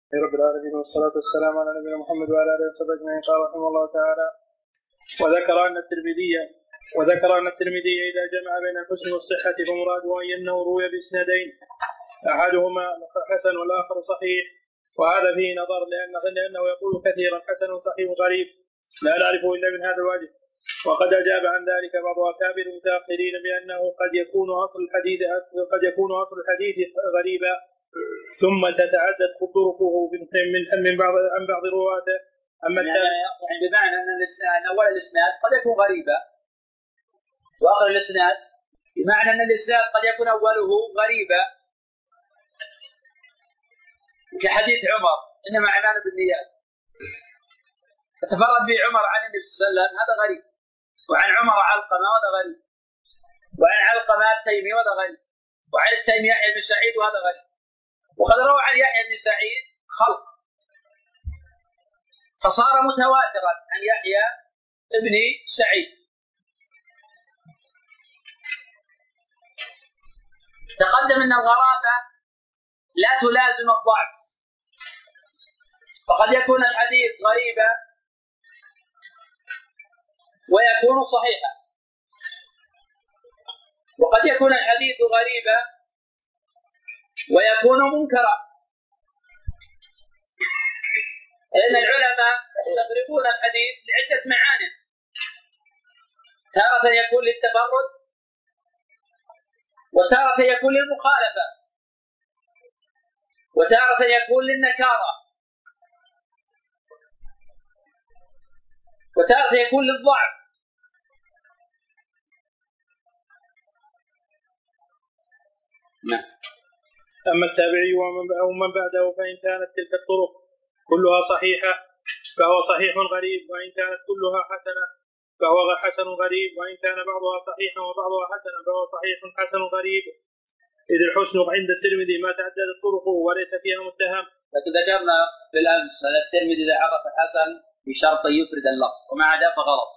رب العالمين والصلاة والسلام على نبينا محمد وعلى آله وصحبه أجمعين. قال رحمه الله تعالى: وذكر أن الترمذي إذا جمع بين الحسن والصحة فمراده أنه روي بإسنادين أحدهما حسن والآخر صحيح، وهذا فيه نظر لأنه يقول كثيرا حسن صحيح غريب لا نعرفه إلا من هذا الوجه. وقد أجاب عن ذلك بعض أكابر المتأخرين بأنه قد يكون أصل الحديث غريبا ثم تتعدد طرقه عن بعض رواته. يعني بمعنى أن أول الإسناد قد يكون غريبا وآخر الإسناد، بمعنى أن الإسناد قد يكون أوله غريبا كحديث عمر إنما أعمال بالنيات، فتفرد به عمر عن النبي صلى الله عليه وسلم هذا غريب، وعن عمر علقمة هذا غريب، وعن علقمة التيمي هذا غريب، وعن التيمي يحيى بن سعيد وهذا غريب. وقد روى عن يحيى بن سعيد خلق فصار متواترا عن يحيى بن سعيد. تقدم أن الغرابة لا تلازم الضعف، فقد يكون الحديث غريبا ويكون صحيحا، وقد يكون الحديث غريبا ويكون منكرا، لأن العلماء يستغربون الحديث لعدة معاني، تارة يكون للتفرد، وتارة يكون للمخالفة، وتارة يكون للنكارة، وتارة يكون للضعف. أما التابعي ومن بعده فإن كانت تلك الطرق كلها صحيحة فهو صحيح غريب، وإن كانت كلها حسنة فهو حسن غريب، وإن كان بعضها صحيحا وبعضها حسنا فهو صحيح حسن غريب، إذ الحسن عند الترمذي ما تعددت طرقه وليس فيها متهم. لكن ذكرنا بالأمس أن الترمذي إذا عرف حسن بشرط يفرد اللفظ، وما عدا فغلط،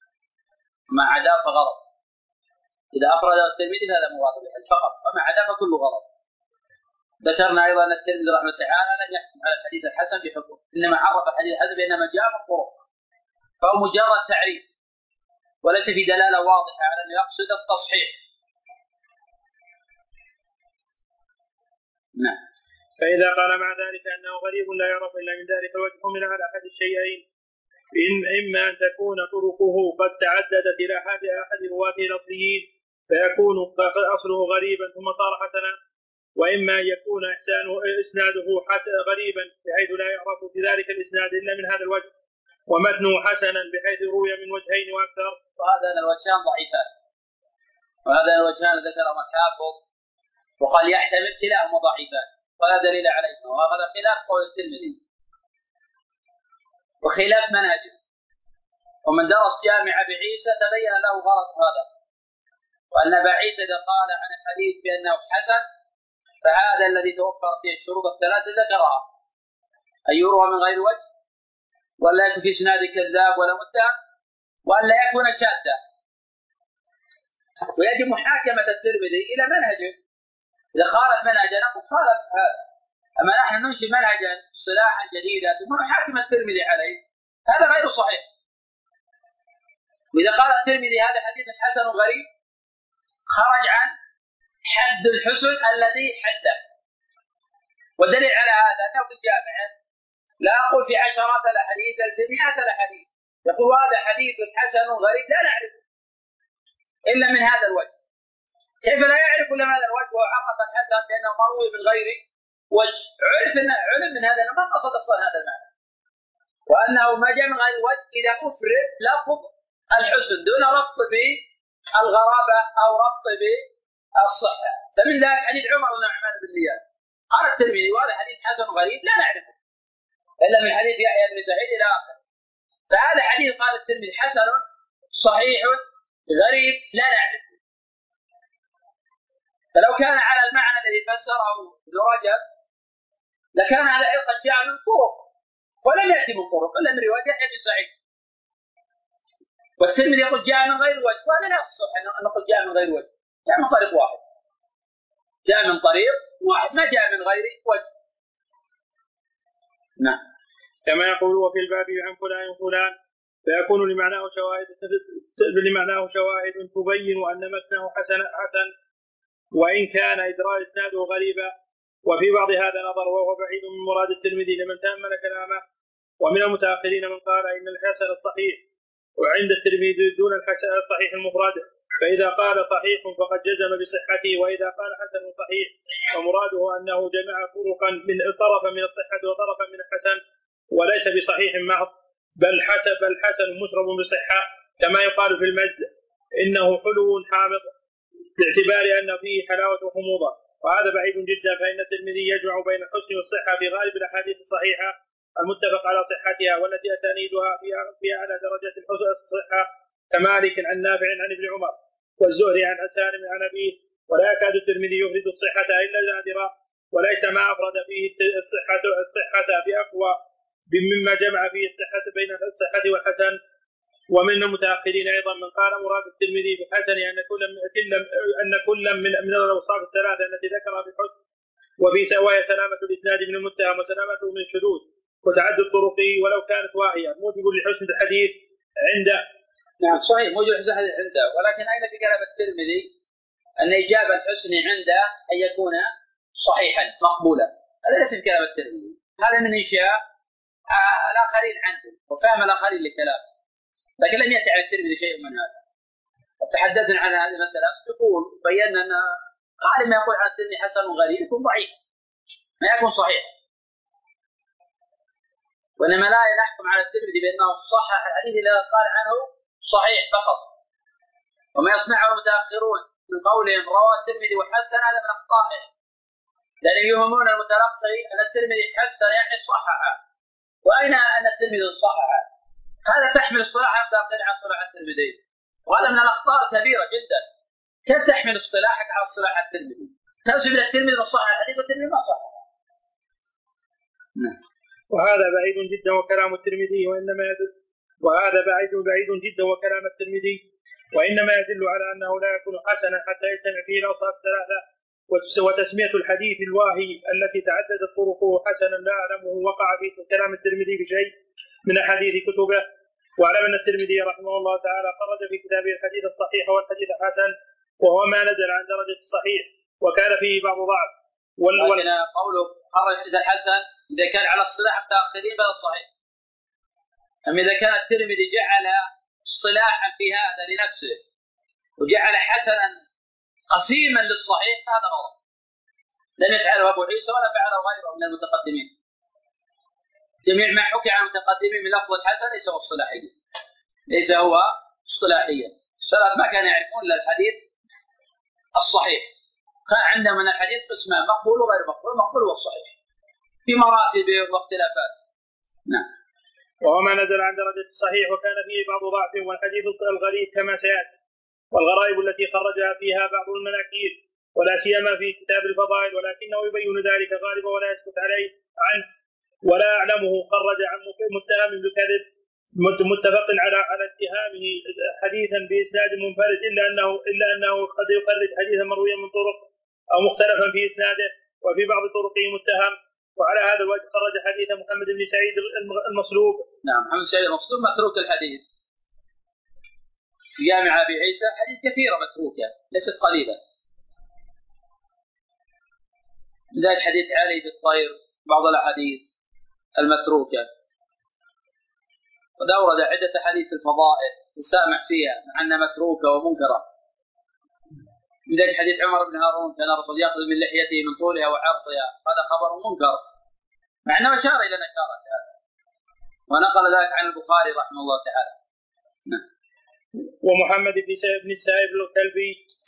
إذا أفرد الترمذي هذا موافق فقط، وما عدا فكله غلط. ذكرنا أيضا أن الترمذي رحمه الله تعالى لم يحكم على الحديث الحسن بحكم، إنما عرف الحديث الحسن بأنما جاء من طرق، فهو مجرد تعريف وليس في دلالة واضحة على أنه يقصد التصحيح. نعم. فإذا قال مع ذلك أنه غريب لا يعرف إلا من ذلك الوجه من على أحد الشيئين، إما أن تكون طرقه قد تعددت إلى أحد رواته الأصليين فيكون أصله غريبا ثم صار حسنا، وإما أن يكون إسناده غريبا بحيث لا يعرف في ذلك الإسناد إلا من هذا الوجه، ومتنه حسنا بحيث روي من وجهين وأكثر. وهذا الوجهان ضعيفان، وهذا الوجهان ذكرهما الحافظ وقال يحتمل كلاهما ضعيفان ولا دليل عليهما، وهذا خلاف قول الترمذي وخلاف منهجه. ومن درس جامع أبي عيسى تبين له غلط هذا، وأن أبا عيسى إذا قال عن الحديث بأنه حسن فهذا الذي توفر فيه الشروط الثلاثة ذكرها، أن يروى من غير وجه، ولا يكون في إسناد كذاب ولا متهم، وأن لا يكون شاذا. ويجب محاكمة الترمذي إلى منهجه، إذا خالف منهجنا مخالف هذا. أما نحن ننشئ منهجا اصطلاحا جديدا ثم نحاكم الترمذي عليه، هذا غير صحيح. وإذا قال الترمذي هذا حديث حسن غريب خرج عن حد الحسن الذي حده، والدليل على هذا أنه في الجامع لا أقول في عشرات الأحاديث بل في مئات الأحاديث يقول هذا حديث حسن غريب لا نعرفه إلا من هذا الوجه. كيف لا يعرف إلا من هذا الوجه وعرف الحسن بأنه مروي من غير وجه؟ علم من هذا أنه ما قصد أصلا هذا المعنى، وأنه ما جاء من غير وجه إذا أفرد لفظ الحسن دون ربط بالغرابة أو ربط بالصحة. فمن ذلك حديث عمر بن أعمال بالنيات قال الترمذي وهذا حديث حسن غريب لا نعرفه إلا من حديث يحيى بن سعيد إلى آخره. فهذا حديث قال الترمذي حسن صحيح غريب لا نعرفه. فلو كان على المعنى الذي فسره ابن رجب لكان هذا قد جاء من طرق، ولم يأتي من طرق إلا من رواية يحيى بن سعيد، والترمذي يقول جاء من غير وجه، وهذا لا يصح أن نقول جاء من غير وجه، جاء من طريق واحد، جاء من طريق واحد ما جاء من غير وجه. نعم. كما يقول وفي الباب عن فلان فلان، فيكون لمعناه شواهد تبين أن متنه حسن وإن كان إدراج إسناده غريبا. وفي بعض هذا نظر وهو بعيد من مراد الترمذي لمن تأمل كلامه. ومن المتأخرين من قال إن الحسن الصحيح وعند الترمذي دون الحسن الصحيح المفرد، فإذا قال صحيح فقد جزم بصحته، وإذا قال حسن صحيح فمراده أنه جمع طرفا من الصحة وطرفا من الحسن، وليس بصحيح محض، بل الحسن مشرب بصحة، كما يقال في المز إنه حلو حامض، باعتبار أن فيه حلاوة وحموضة. وهذا بعيد جدا، فإن الترمذي يجمع بين الحسن والصحة في غالب الأحاديث الصحيحة المتفق على صحتها، والتي أسانيدها في أعلى درجة الحسن الصحة، كمالك عن نافع عن ابن عمر والزهري عن سالم عن أبيه. ولا يكاد الترمذي يفرد الصحة إلا نادرا، وليس ما أفرد فيه الصحة بأقوى مما جمع فيه الصحة بين الصحة والحسن. ومن المتأخرين أيضا من قال مراد الترمذي بالحسن أن كل من الأوصاف الثلاثة التي ذكرها بالحسن، وفي سواء سلامة الإسناد من المتهم وسلامته من الشذوذ وتعدد طرقه ولو كانت واهية موجب لحسن الحديث عنده. نعم صحيح موجب لحسن الحديث عنده، ولكن أين في كلام الترمذي أن إجاب الحسن عنده أن يكون صحيحا مقبولا؟ هذا ليس في كلام الترمذي، هذا من إنشاء الآخرين عنه وفهم الآخرين لكلامه، لكن لم يأتي على الترمذي شيء من هذا. وتحدثنا عن هذه المسألة يقول بينا أن غالب ما يقول عن الترمذي حسن غريب يكون ضعيف ما يكون صحيح، وإنما لا نحكم على الترمذي بأنه صحح الحديث إذا قال عنه صحيح فقط. وما يصنعه المتأخرون من قولهم روى الترمذي وحسن هذا من أخطائهم، لأنهم يوهمون المتلقي أن الترمذي حسن يعني صححه، وأين أن الترمذي صححه؟ هذا تحمل اصطلاح التأخير عن صلاح الترمذي، وهذا من الأخطاء الكبيرة جدا. كيف تحمل اصطلاحك على صلاح الترمذي؟ تنسب إلى الترمذي صحح الحديث والترمذي ما صحح. وهذا بعيد جدا وكلام الترمذي وهذا بعيد جدا وكلام الترمذي وإنما يدل على أنه لا يكون حسنا حتى يجتمع فيه الأوصاف الثلاثة. وتسمية الحديث الواهي التي تعددت طرقه حسنا لا أعلمه وقع في كلام الترمذي بشيء من أحاديث كتبه. واعلم أن الترمذي رحمه الله تعالى خرج في كتابه الحديث الصحيح والحديث الحسن، وهو ما نزل عن درجة الصحيح وكان فيه بعض ضعف. ولكن قوله خرج الحديث الحسن إذا كان على اصطلاح التأخيرين بل الصحيح، أما إذا كان الترمذي جعل اصطلاحا في هذا لنفسه وجعل حسنا قسيما للصحيح هذا غلط، لم يفعله أبو عيسى ولا فعله غيره من المتقدمين. جميع ما حكي عن المتقدمين من لفظ الحسن ليس هو اصطلاحيا، ليس هو اصطلاحيا. السلف ما كانوا يعرفون الا الحديث الصحيح، كان عندهم من الحديث قسمان مقبول وغير مقبول، المقبول والصحيح في مراتب واختلافات. نعم. وهو ما نزل عن درجة الصحيح وكان فيه بعض ضعف، والحديث الغريب كما سيأتي، والغرائب التي خرجها فيها بعض المناكير ولا سيما في كتاب الفضائل، ولكنه يبين ذلك غالبا ولا يسكت عليه عنه. ولا أعلمه خرج عن متهم بكذب متفق على اتهامه حديثا بإسناد منفرد إلا أنه قد يخرج حديثا مرويا من طرق أو مختلفا في إسناده وفي بعض طرقه متهم. وعلى هذا الوجه خرج حديث محمد بن سعيد المصلوب. نعم محمد سعيد المصلوب متروك الحديث في جامع أبي عيسى، حديث كثيرة متروكة ليست قليلة، ذلك حديث علي بالطير بعض الأحاديث المتروكة. وده أورد عدة حديث الفضائل يسامح فيها مع أنها متروكة ومنكرة، من ذلك حديث عمر بن هارون كان الرسول يأخذ من لحيته من طولها وعرضها، هذا خبر منكر مع أنه أشار إلى نكارة هذا، ونقل ذلك عن البخاري رحمه الله تعالى. ومحمد بن السائب الكلبي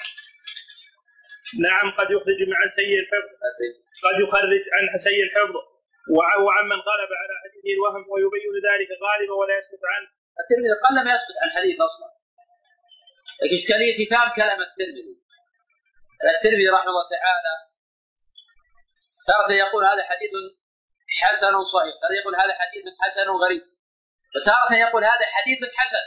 نعم قد يخرج عن سيء الحفظ، قد يخرج عن سيء الحفظ وعمن غلب على حديثه الوهم ويبين ذلك غالبا ولا يسكت عنه. الترمذي قل ما يسكت عن حديث اصلا، لكن اشكاليه في فهم كلام الترمذي رحمه الله تعالى. تارة يقول هذا حديث حسن صحيح، تارة يقول هذا حديث حسن غريب، وتارة يقول هذا حديث حسن.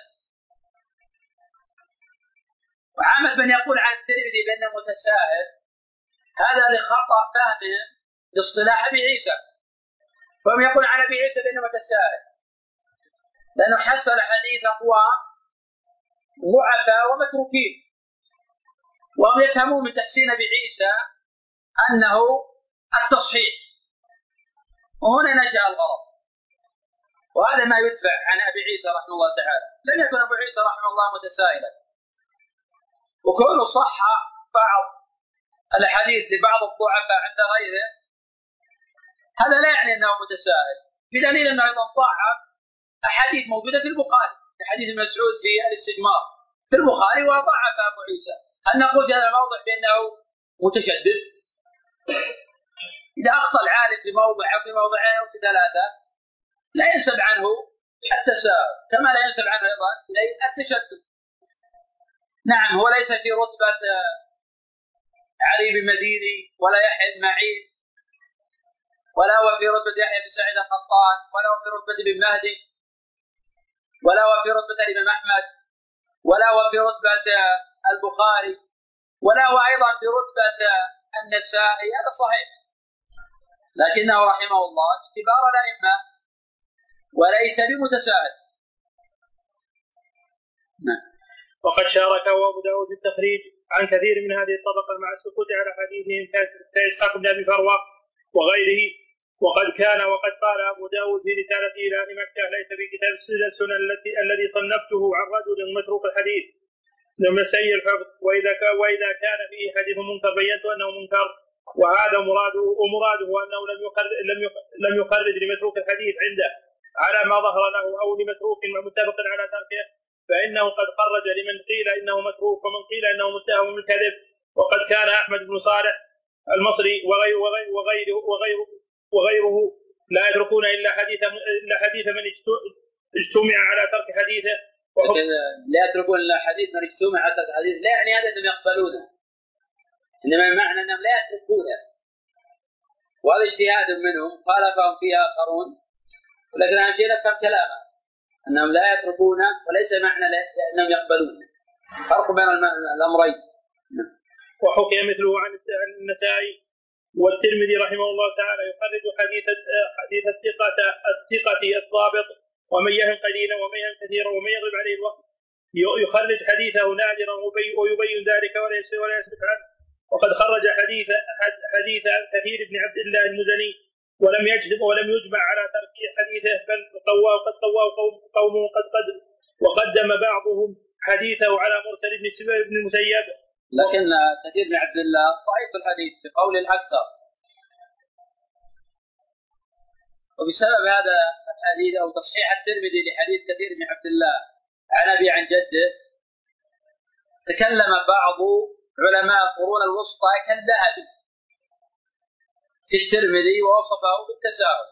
وعامة من يقول عن الترمذي بأنه متساهل هذا لخطأ فهمه لاصطلاح أبي عيسى، وهم يقول عن أبي عيسى بأنه متساهل، لأنه حصل حديث أقوام ضعفاء ومتروكين، وهم يفهمون من تحسين أبي عيسى أنه التصحيح، وهنا نشأ الغلط. وهذا ما يدفع عن أبي عيسى رحمه الله تعالى. لم يكن أبو عيسى رحمه الله متسائلا، وكونه صح بعض الأحاديث لبعض الضعفاء عند غيره هذا لا يعني أنه متسائل، بدليل أنه أيضا ضعف أحاديث موجودة في البخاري، حديث مسعود في الاستجمار في البخاري وضعف أبو عيسى. هل نقول في هذا الموضع بأنه متشدد؟ إذا أخطأ العالم في موضع أو في موضعين أو في ثلاثة لا ينسب عنه التساهل، كما لا ينسب عنه أيضا التشدد. نعم، هو ليس في رتبة علي بن مديني ولا يحيى بن معين، ولا هو في رتبة يحيى بن سعيد القطان، ولا هو في رتبة ابن مهدي، ولا هو في رتبة الإمام أحمد، ولا هو في رتبة البخاري، ولا هو أيضا في رتبة النسائي. هذا صحيح، لكنه رحمه الله كبار الأئمة وليس بمتساهل. وقد شاركه أبو داود في التخريج عن كثير من هذه الطبقة مع السكوت على حديثهم كإسحاق بن أبي فروة وغيره. وقد قال أبو داود في رسالته إلى أهل مكة: ليس في كتاب السنن الذي صنفته عن رجل متروك الحديث لم يسيء الحفظ، وإذا كان فيه حديث منكر بينت أنه منكر، وهذا مراده أنه لم يخرج لمتروك الحديث عنده على ما ظهر له أو لمتروك متفق على تركه، فإنه قد خرج لمن قيل إنه متروك ومن قيل إنه متهم بالكذب. وقد كان أحمد بن صالح المصري وغيره لا يتركون إلا حديث من اجتمع على ترك حديثه. لا يتركون إلا حديث من اجتمع على ترك حديثه لا يعني هذا أنهم يقبلونه، إنما معنى أنهم لا يتركونه، وهذا اجتهاد منهم خالفهم فيها آخرون، ولكن أهم شيء نفهم كلامه أنهم لا يتركونه وليس معنى أنهم يقبلونه، فرق بين الأمرين. وحكي مثله عن النسائي والترمذي رحمه الله تعالى: يخرج حديث الثقة الضابط، ومن يهم قليلا ومن يهم كثيرا ومن يغلب عليه الوقت يخرج حديثه نادرا ويبين ذلك ولا يسكت عنه. وقد خرج حديث كثير بن عبد الله المزني ولم يجمع على ترك حديثه، بل قد قواه قومه وقدم بعضهم حديثه على مرسل بن المسيب. لكن كثير بن عبد الله ضعيف الحديث بقول الأكثر، وبسبب هذا الحديث أو تصحيح الترمذي لحديث كثير بن عبد الله عن أبي عن جده تكلم بعض علماء القرون الوسطى كالذهبي في الترمذي ووصفه بالتساهل.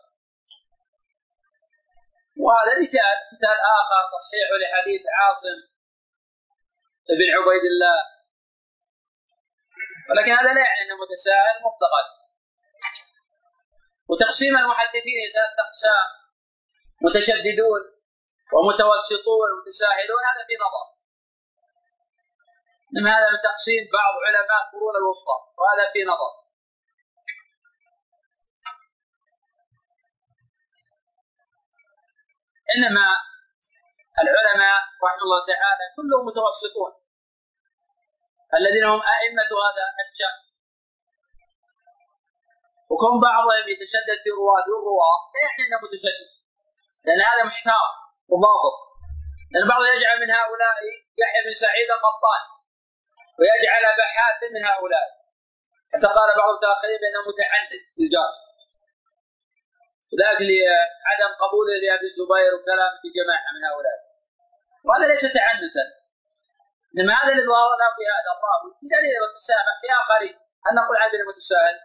وهذا مثال آخر تصحيح لحديث عاصم بن عبيد الله، ولكن هذا لا يعني أنه متساهل مطلقا. وتقسيم المحدثين إلى ثلاثة أقسام: متشددون ومتوسطون ومتساهلون، هذا في نظر. إنما هذا من تقسيم بعض علماء القرون الوسطى، وهذا في نظر. إنما العلماء رحمه الله تعالى كلهم متوسطون الذين هم أئمة هذا الشأن. وكون بعضهم يتشدد في الرواة لا يعني أنه متشدد، لأن هذا محتار وضابط. لأن بعضهم يجعل من هؤلاء يحيى بن سعيد القطان ويجعل أبا حاتم من هؤلاء، حتى قال بعض التأخير بأنه متعدد في الجار، وذلك لعدم قبوله لأبي الزبير وكلام في جماعة من هؤلاء، وهذا ليس تعنتا، إنما هذا اللي ظهرنا في هذا الراوي بدليل المتسامح في آخرين. هل نقول عدل المتساهل؟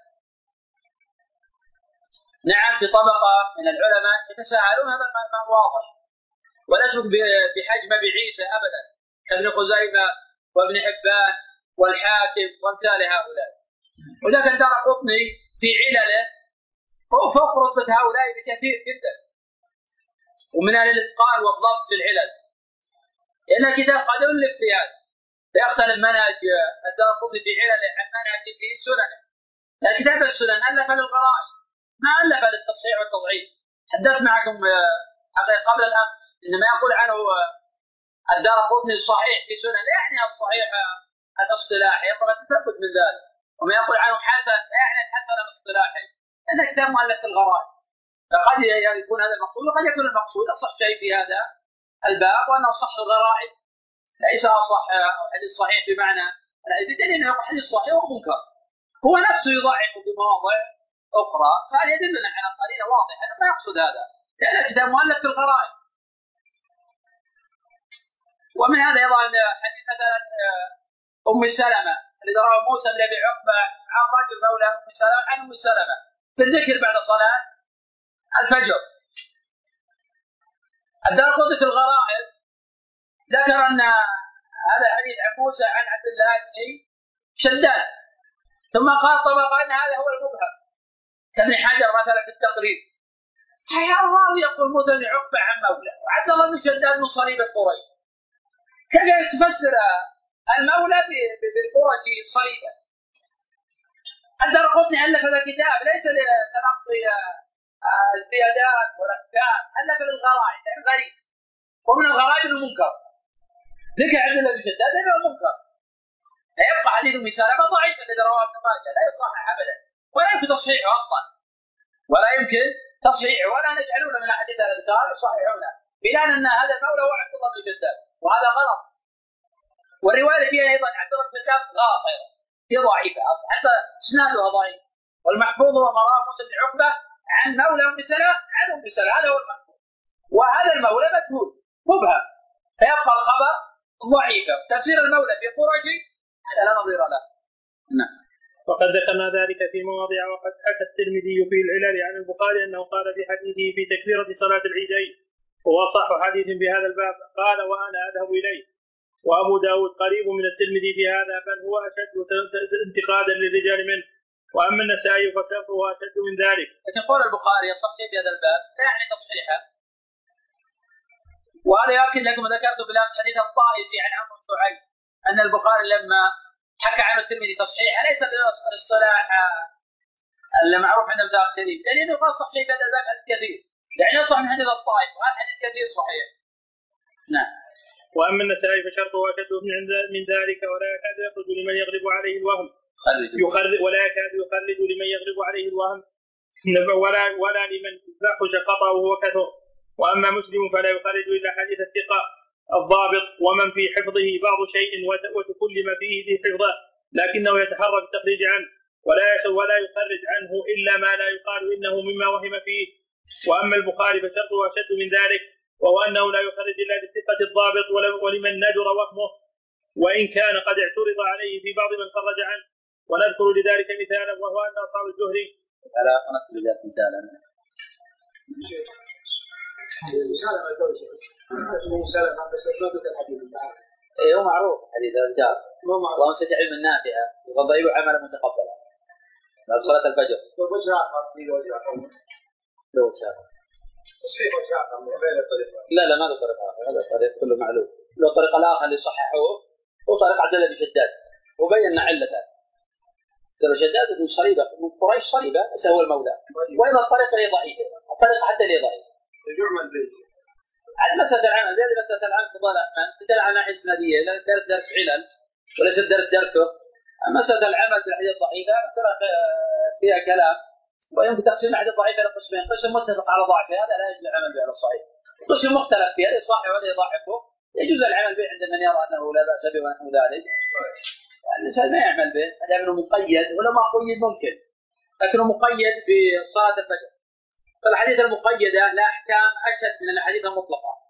نعم، في طبقة من العلماء يتساهلون، هذا ما واضح، وليس بحجم أبي عيسى أبدا كابن خزيمة وابن حبان والحاكم وامثال هؤلاء. وذاك الدارقطني في علله هو فوق رتبة هؤلاء بكثير جدا، ومن أهل الإتقان والضبط في العلل، لأن الكتاب قد ألف في هذا، فيختلف منهج الدارقطني في علله عن منهج في سننه. لا، كتاب السنن ألف للغرائب ما ألف للتصحيح والتضعيف، حدثت معكم قبل الأمس إن ما يقول عنه الدارقطني الصحيح في سنن يعني الصحيح الاصطلاحي، يبغى تثبت من ذلك. وما يقول عنه حسن يعني الحسن الاصطلاحي، لأن كتاب مؤلف في الغرائب، فقد يكون هذا المقصود وقد يكون المقصود أصح شيء في هذا الباب وأنه صح الغرائب ليس أصح حديث صحيح بمعنى بدليل أنه حديث صحيح ومنكر هو نفسه يضعف بمواضع أخرى، فهذا يدلنا على قرينة واضحة ما يقصد هذا، لأن كتاب مؤلف في الغرائب. ومن هذا أيضا حديث مثلا أم سلمة الذي رواه موسى بن أبي عقبة عن رجل مولى أم سلمة عن أم سلمة في الذكر بعد صلاة الفجر. الدارقطني في الغرائب ذكر أن هذا الحديث عن موسى عن عبد الله بن شداد، ثم قال طبقا أن هذا هو المبهم كابن حجر مثلا في التقريب. الراوي يقول موسى بن عقبة عن مولى وعبد الله بن شداد من صليب قريش، كيف تفسر المولى بالقرش صليبا؟ الدارقطني ألف هذا الكتاب ليس لتلقي الزيادات والأحكام، ألف للغرائب غريب، ومن الغرائب انه منكر. ذكر عبد الله بن شداد انه منكر، لا يبقى حديث ام سلمة ضعيف الذي رواه ابن ماجه لا يصحح ابدا ولا يمكن تصحيحه اصلا، ولا يمكن تصحيحه، ولا نجعلون من احاديث الاذكار يصححونه بناء ان هذا المولى هو عبد الله بن شداد، وهذا غلط. والروايه فيها ايضا عبد الله بن شداد غلط ايضا، هي ضعيفه اصلا حتى اسنادها ضعيف. والمحفوظ هو ما رواه موسى بن عقبه عن مولى ام سلمة عن ام سلمة، هذا هو المحفوظ، وهذا المولى مجهول مبهم، فيبقى الخبر ضعيفا. تفسير المولى في قرش هذا لا نظير له. نعم. وقد ذكرنا ذلك في مواضع، وقد حكى الترمذي في العلل عن البخاري انه قال في حديثه في تكبيرة صلاة العيدين وهو صح حديث في هذا الباب قال وانا اذهب اليه. وابو داود قريب من الترمذي في هذا بل هو اشد انتقادا للرجال منه، واما النسائي فشرطه اشد من ذلك. لكن قول البخاري يصح في هذا الباب لا يعني تصحيحه، وهذا يؤكد لكم ذكرت بالامس حديث الطائفي عن عمرو بن شعيب ان البخاري لما حكى عنه الترمذي تصحيحه ليس بالاصطلاح المعروف عند المتاخرين، لانه قال صحيح في هذا الباب حديث كثير، يعني يصح من حديث الطائف وهذا حديث كثير صحيح. نعم. واما النسائي فشرطه اشد من ذلك ولا يكاد يخرج لمن يغلب عليه الوهم ولا يكاد يخرج لمن يغلب عليه الوهم ولا لمن فحش خطأه وكثر. واما مسلم فلا يخرج الا حديث الثقة الضابط ومن في حفظه بعض شيء وتكلم فيه ذي حفظه، لكنه يتحرى بالتخريج عنه ولا يخرج عنه الا ما لا يقال انه مما وهم فيه. واما البخاري فشرطه اشد من ذلك وهو انه لا يخرج الا بالثقة الضابط ولمن ندر وهمه وان كان قد اعترض عليه في بعض من خرج عنه. ونذكر لذلك مثالا وهو ان اصحاب الزهري هو معروف حديث الرجال اللهم سجع علما نافعا وضيع عملا متقبلا بعد صلاة الفجر. لا ما له طريق آخر، هذا الطريق كله معلوم. له الطريق الآخر اللي صححه هو طريق عبد الله بن شداد وبينا علته. عبد الله بن شداد من صليبة من قريش صليبة بس هو المولى، وأيضا الطريق اللي ضعيف، الطريق حتى اللي ضعيف. عاد مسألة العمل هذه مسألة العمل فضل أحمد تدل على ناحية إسنادية لا درس علل وليس درس فقه. مسألة العمل بالحديث الضعيفة مسألة فيها كلام، ويمكن تقسيم الحديث الضعيف إلى قسمين، قسم متفق على ضعفه هذا لا يجوز العمل به على الصحيح، قسم مختلف فيه هذا صحيح وهذا يضعفه يجوز العمل به عند من يرى أنه لا بأس به ونحو ذلك. الإنسان ما يعمل به لأنه مقيد ولا ما قيد ممكن، لكنه مقيد بصلاة الفجر. فالحديث المقيدة لا أحكام أشد من الحديث المطلقة،